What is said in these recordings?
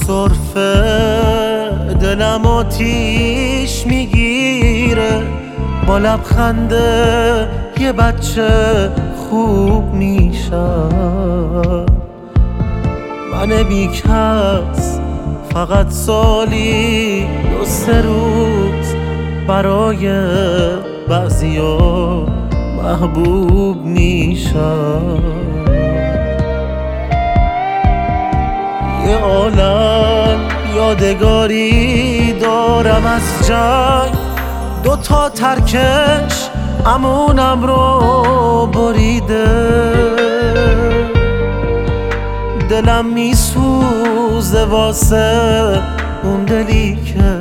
سرفه دلم آتیش میگیره، با لبخنده یه بچه خوب میشم. من بیکس فقط سالی 2-3 روز برای بعضیا محبوب میشم. یه عالم یادگاری دارم از جنگ، 2 ترکش امونم رو بریده. دلم میسوزه واسه اون دلی که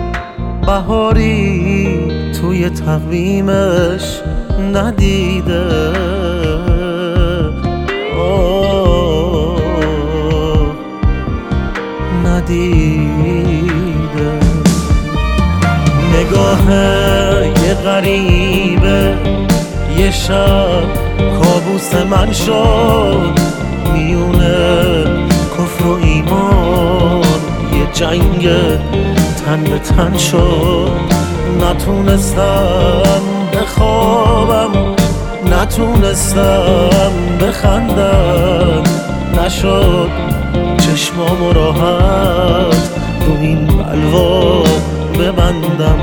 بهاری توی تقویمش ندیده. ندیده. نگاه یه غریبه یه شب کابوس من شد، میونه کفر و ایمان یه جنگ تن به تن شد. نتونستم بخوابم، نتونستم بخندم، نشد چشمامو راحت رو این بلوا ببندم.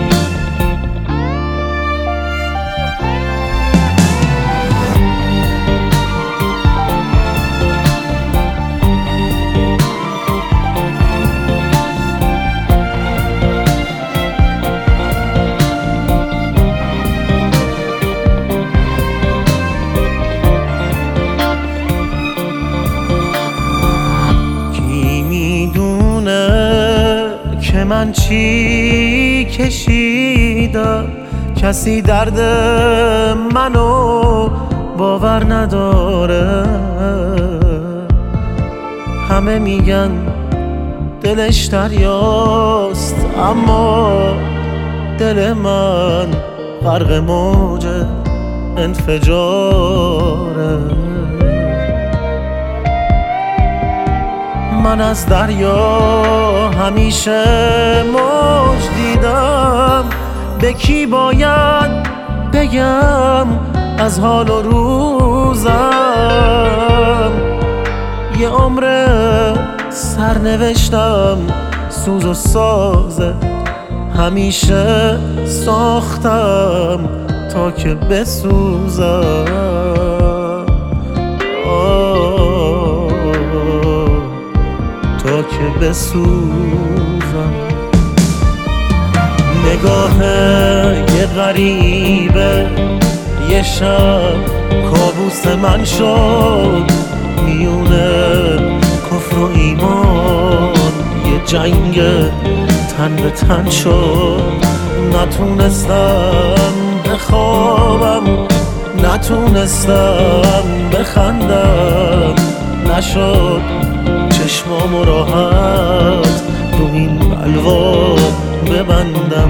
که من چی کشیدم، کسی درد منو باور نداره. همه میگن دلش دریاست، اما دل من غرق موج انفجاره. من از دریا همیشه موج دیدم، به کی باید بگم از حال و روزم؟ یه عمر سرنوشتم سوز و سازه، همیشه ساختم تا که بسوزم. تا که بسوزم. نگاه یه غریبه یه شب کابوس من شد، میونه کفر و ایمان یه جنگ تن به تن شد. نتونستم بخوابم، نتونستم بخندم، نشد چشمامو راحت رو این بلوا ببندم.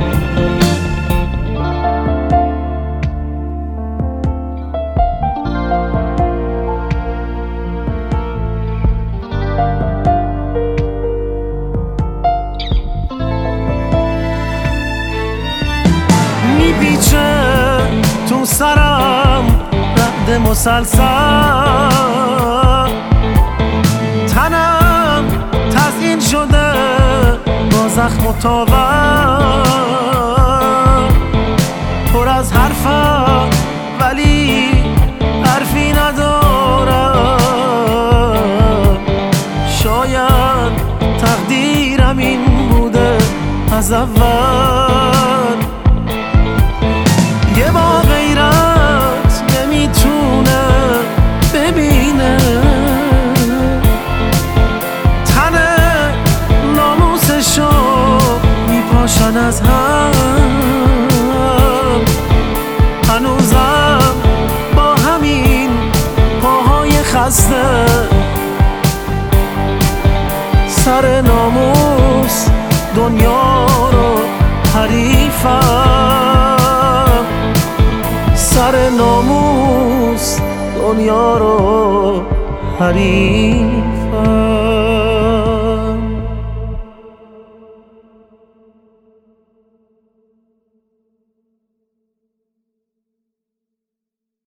میپیچه تو سرم رعد مسلسل، تنم تزیین شده با زخم و تاور. پر از حرفم ولی حرفی ندارم. شاید تقدیرم این بوده از اول. یه با غیرت نمیتونه ببینه، میپاشن از هم. هنوزم با همین پاهای خسته سر ناموس دنیا رو حریفم. سر ناموس دنیا رو حریفم.